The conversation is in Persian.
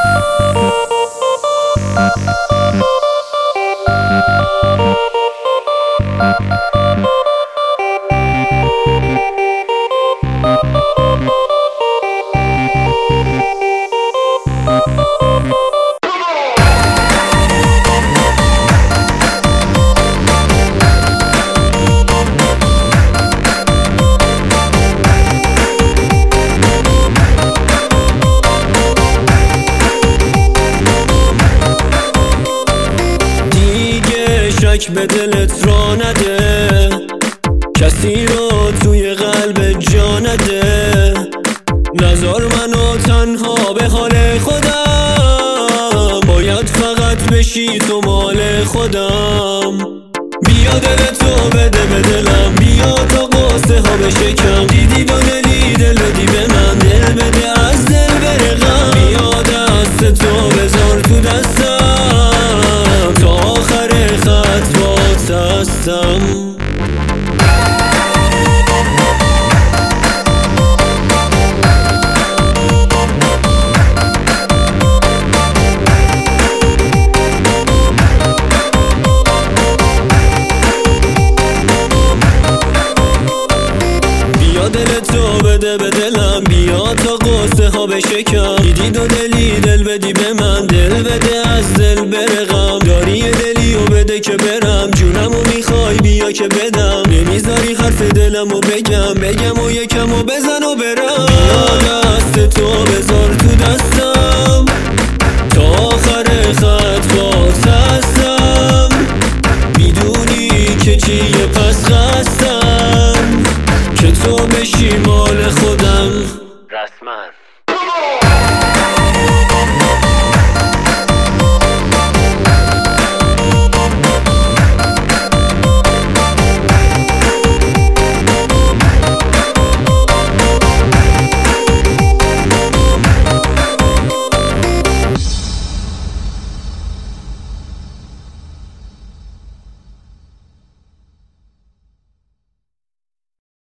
شک به دلت را نده، کسی رو توی قلب جا نده. نذار منو تنها به حال خودم، باید فقط بشی تو مال خودم. بیا دلتو بده به دلم، بیا تا قصه ها بشکم. دیدی دو دلی دل بدی به من، دل بده از دل بره غم. بیا دست تو بذار تو دستم، تا آخر خط بات هستم. دلتو بده به دلم، بیا تا قصه ها بشکم. دیدی دو دلی دل بدی به من، دل بده از دل بره غم. داری یه دلی و بده که برم، جونمو میخوای بیا که بدم. نمیذاری حرف دلمو بگم و یکمو بزن و برم.